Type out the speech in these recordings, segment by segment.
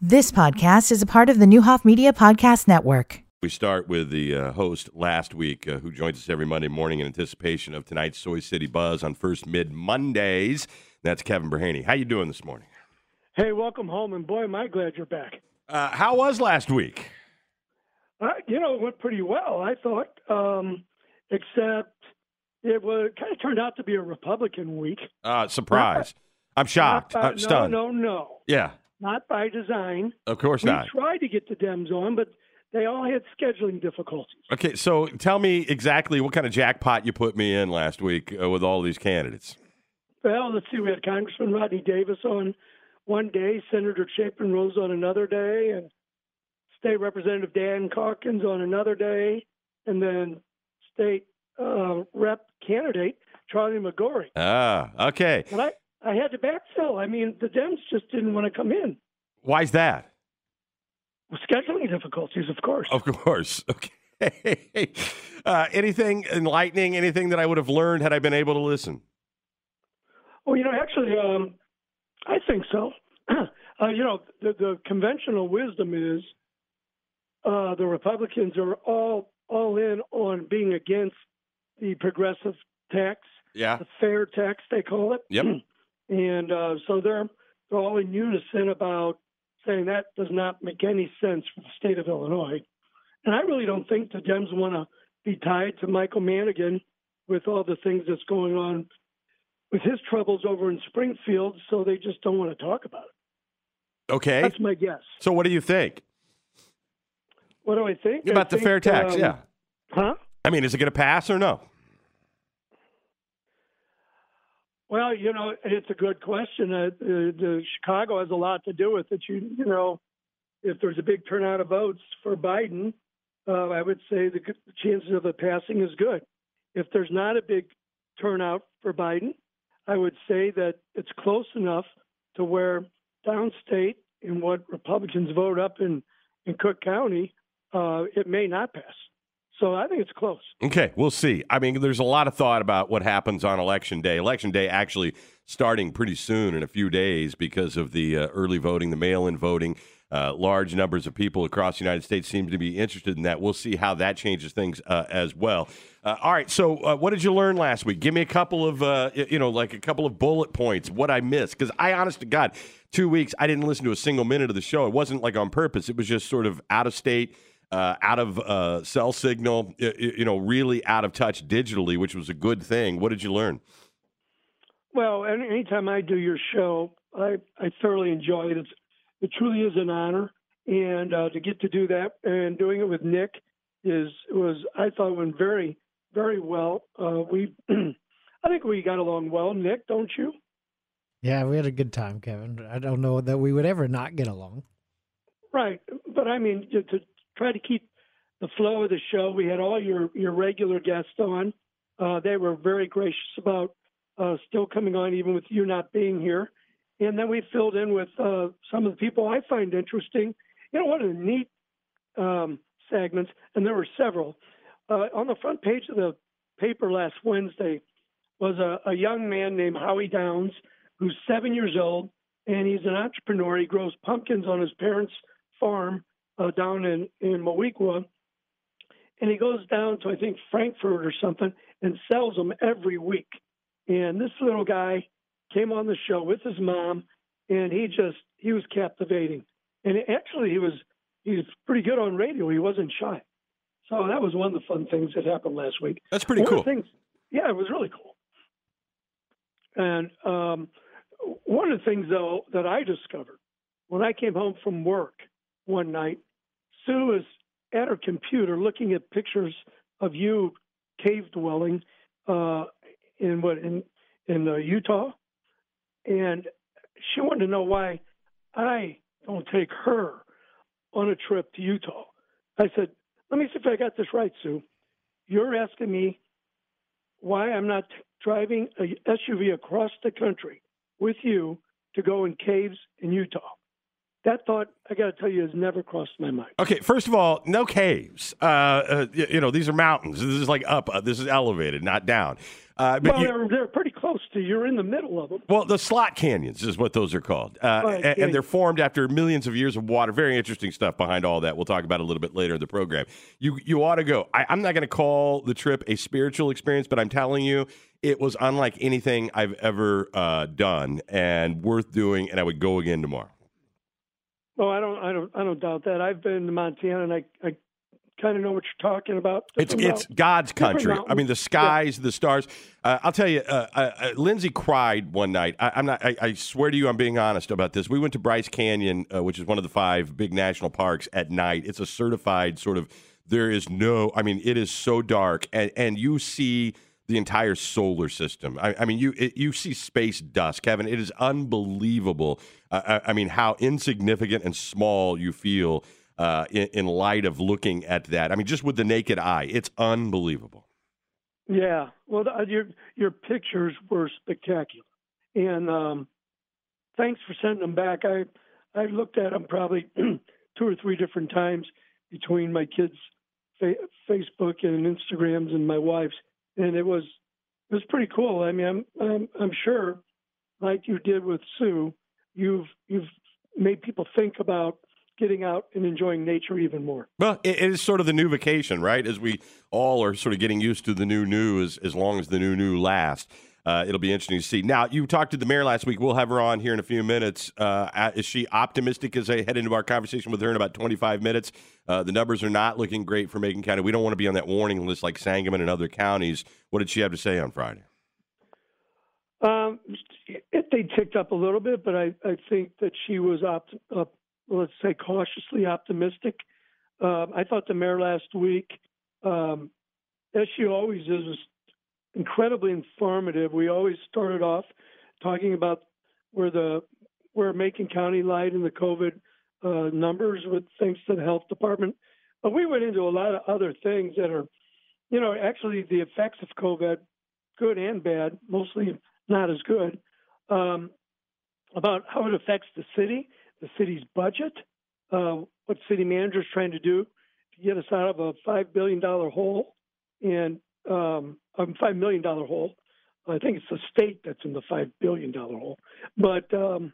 This podcast is a part of the Newhoff Media Podcast Network. We start with the host last week who joins us every Monday morning in anticipation of tonight's Soy City Buzz on First Mid Mondays. That's Kevin Berhaney. How you doing this morning? Hey, welcome home, and boy, am I glad you're back. How was last week? It went pretty well, I thought, except it kind of turned out to be a Republican week. Surprise. I'm shocked. I'm stunned. No. Yeah. Not by design. Of course not. We tried to get the Dems on, but they all had scheduling difficulties. Okay, so tell me exactly what kind of jackpot you put me in last week with all these candidates. Well, let's see. We had Congressman Rodney Davis on one day, Senator Chapin Rose on another day, and State Representative Dan Calkins on another day, and then State Rep candidate Charlie McGorry. Okay. But I had to backfill. I mean, the Dems just didn't want to come in. Why's that? Well, scheduling difficulties, of course. Of course. Okay. Anything enlightening, anything that I would have learned had I been able to listen? Well, actually, I think so. The conventional wisdom is the Republicans are all in on being against the progressive tax, the fair tax, they call it. Yep. And so they're all in unison about saying that does not make any sense for the state of Illinois. And I really don't think the Dems want to be tied to Michael Madigan with all the things that's going on with his troubles over in Springfield, so they just don't want to talk about it. Okay. That's my guess. So what do you think? What do I think? About the fair tax, yeah. Huh? I mean, is it going to pass or no? Well, it's a good question. The Chicago has a lot to do with it. If there's a big turnout of votes for Biden, I would say the chances of it passing is good. If there's not a big turnout for Biden, I would say that it's close enough to where downstate in what Republicans vote up in Cook County, it may not pass. So I think it's close. Okay, we'll see. I mean, there's a lot of thought about what happens on Election Day. Election Day actually starting pretty soon in a few days because of the early voting, the mail-in voting. Large numbers of people across the United States seem to be interested in that. We'll see how that changes things as well. All right, so what did you learn last week? Give me a couple of, a couple of bullet points, what I missed. Because I, honest to God, 2 weeks, I didn't listen to a single minute of the show. It wasn't like on purpose. It was just sort of out of state. Out of cell signal, really out of touch digitally, which was a good thing. What did you learn? Well, anytime I do your show, I thoroughly enjoy it. It truly is an honor, and to get to do that and doing it with Nick I thought went very, very well. I think we got along well, Nick, don't you? Yeah, we had a good time, Kevin. I don't know that we would ever not get along. Right, but I mean to try to keep the flow of the show. We had all your regular guests on. They were very gracious about still coming on, even with you not being here. And then we filled in with some of the people I find interesting. One of the neat segments, and there were several, on the front page of the paper last Wednesday was a young man named Howie Downs, who's 7 years old, and he's an entrepreneur. He grows pumpkins on his parents' farm down in Mowequa, and he goes down to, I think, Frankfurt or something and sells them every week. And this little guy came on the show with his mom, and he was captivating. And actually, he was pretty good on radio. He wasn't shy. So that was one of the fun things that happened last week. That's pretty cool. Yeah, it was really cool. And one of the things, though, that I discovered when I came home from work one night, Sue was at her computer looking at pictures of you cave dwelling in Utah, and she wanted to know why I don't take her on a trip to Utah. I said, let me see if I got this right, Sue. You're asking me why I'm not driving a SUV across the country with you to go in caves in Utah. that thought, I got to tell you, has never crossed my mind. Okay, first of all, no caves. These are mountains. This is like up. This is elevated, not down. They're pretty close to. You're in the middle of them. Well, the slot canyons is what those are called, and they're formed after millions of years of water. Very interesting stuff behind all that. We'll talk about it a little bit later in the program. You ought to go. I'm not going to call the trip a spiritual experience, but I'm telling you, it was unlike anything I've ever done, and worth doing. And I would go again tomorrow. Oh, I don't doubt that. I've been to Montana, and I kind of know what you're talking about. It's God's country. I mean, the skies, the stars. I'll tell you, Lindsay cried one night. I swear to you, I'm being honest about this. We went to Bryce Canyon, which is one of the 5 big national parks, at night. It's a certified sort of. There is no. I mean, it is so dark, and you see the entire solar system. I mean, you see space dust, Kevin. It is unbelievable. I mean, how insignificant and small you feel in light of looking at that. I mean, just with the naked eye, it's unbelievable. Yeah. Well, your pictures were spectacular, and thanks for sending them back. I looked at them probably 2 or 3 different times between my kids' Facebook and Instagrams and my wife's. And it was pretty cool. I mean, I'm sure, like you did with Sue, you've made people think about getting out and enjoying nature even more. Well, it is sort of the new vacation, right? As we all are sort of getting used to the new as long as the new lasts. It'll be interesting to see. Now, you talked to the mayor last week. We'll have her on here in a few minutes. Is she optimistic as I head into our conversation with her in about 25 minutes? The numbers are not looking great for Macon County. We don't want to be on that warning list like Sangamon and other counties. What did she have to say on Friday? They ticked up a little bit, but I think that she was, let's say, cautiously optimistic. I thought the mayor last week, as she always is, was incredibly informative. We always started off talking about where Macon County lied in the COVID numbers with thanks to the health department. But we went into a lot of other things that are, actually the effects of COVID, good and bad, mostly not as good, about how it affects the city's budget, what city manager's trying to do to get us out of a $5 billion hole and $5 million hole. I think it's the state that's in the $5 billion hole. But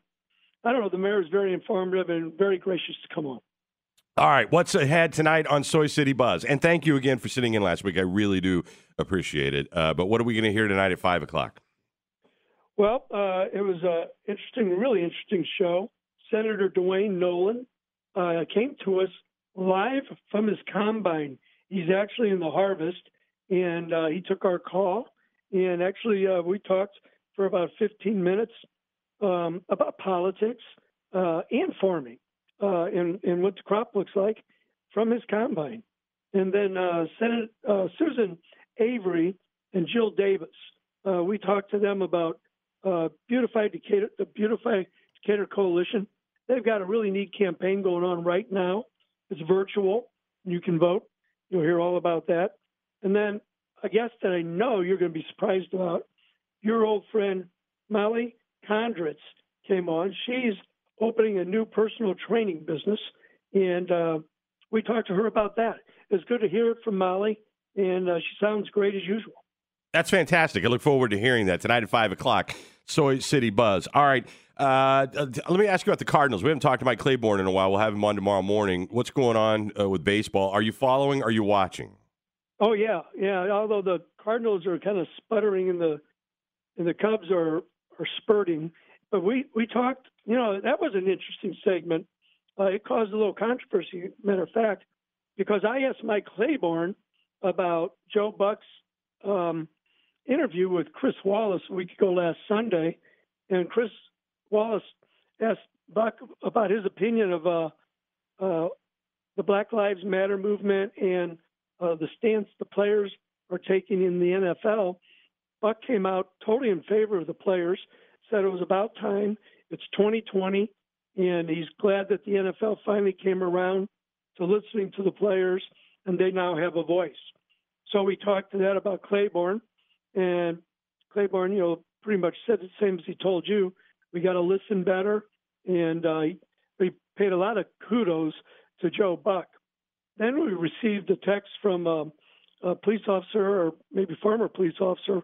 I don't know. The mayor is very informative and very gracious to come on. All right. What's ahead tonight on Soy City Buzz? And thank you again for sitting in last week. I really do appreciate it. But what are we going to hear tonight at 5 o'clock? Well, it was a really interesting show. Senator Dwayne Nolan came to us live from his combine. He's actually in the harvest. And he took our call, and actually we talked for about 15 minutes about politics and farming and what the crop looks like from his combine. And then Susan Avery and Jill Davis, we talked to them about the Beautify Decatur Coalition. They've got a really neat campaign going on right now. It's virtual. You can vote. You'll hear all about that. And then a guest that I know you're going to be surprised about, your old friend Molly Kondritz came on. She's opening a new personal training business, and we talked to her about that. It's good to hear it from Molly, and she sounds great as usual. That's fantastic. I look forward to hearing that tonight at 5 o'clock. Soy City Buzz. All right. Let me ask you about the Cardinals. We haven't talked to Mike Claiborne in a while. We'll have him on tomorrow morning. What's going on with baseball? Are you following? Are you watching? Oh yeah. Although the Cardinals are kind of sputtering and the Cubs are spurting, but we talked. That was an interesting segment. It caused a little controversy, matter of fact, because I asked Mike Claiborne about Joe Buck's interview with Chris Wallace a week ago last Sunday, and Chris Wallace asked Buck about his opinion of the Black Lives Matter movement and the stance the players are taking in the NFL. Buck came out totally in favor of the players, said it was about time. It's 2020, and he's glad that the NFL finally came around to listening to the players, and they now have a voice. So we talked to that about Claiborne, and Claiborne, pretty much said the same as he told you. We got to listen better, and we paid a lot of kudos to Joe Buck. Then we received a text from a police officer, or maybe former police officer.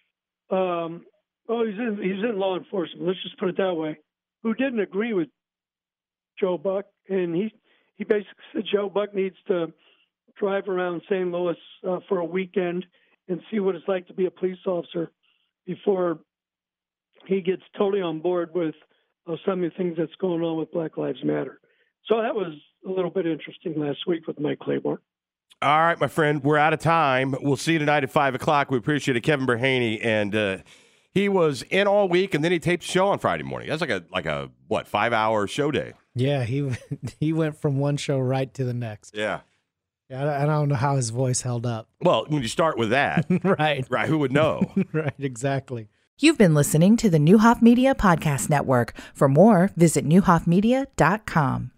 He's in law enforcement. Let's just put it that way. Who didn't agree with Joe Buck, and he basically said Joe Buck needs to drive around St. Louis for a weekend and see what it's like to be a police officer before he gets totally on board with some of the things that's going on with Black Lives Matter. So that was a little bit interesting last week with Mike Claiborne. All right, my friend, we're out of time. We'll see you tonight at 5 o'clock. We appreciate it. Kevin Berhaney, and he was in all week, and then he taped the show on Friday morning. That's like a 5-hour show day. Yeah, he went from one show right to the next. Yeah. I don't know how his voice held up. Well, when you start with that, right, who would know? Right, exactly. You've been listening to the Newhoff Media Podcast Network. For more, visit newhoffmedia.com.